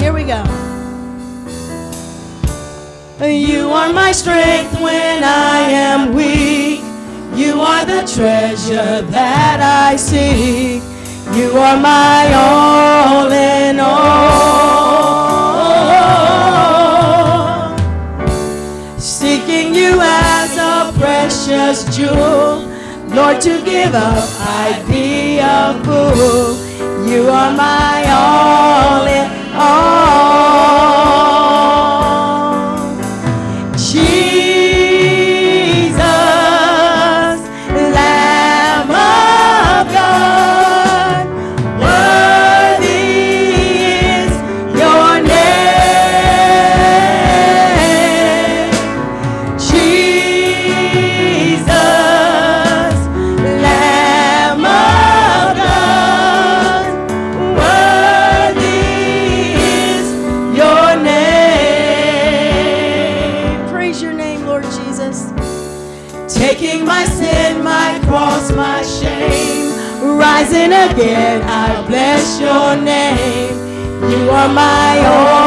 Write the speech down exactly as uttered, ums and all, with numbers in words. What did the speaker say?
Here we go. You are my strength when I am weak. You are the treasure that I seek. You are my all in all. Seeking you as a precious jewel. Lord, to give up, I'd be a fool. You are my all in all. Jesus, Lamb of God, worthy is your name. Jesus, Lamb of God, worthy is your name. Praise your name, Lord Jesus. Taking my sin, my cross, my shame, rising again, I bless your name. You are my all.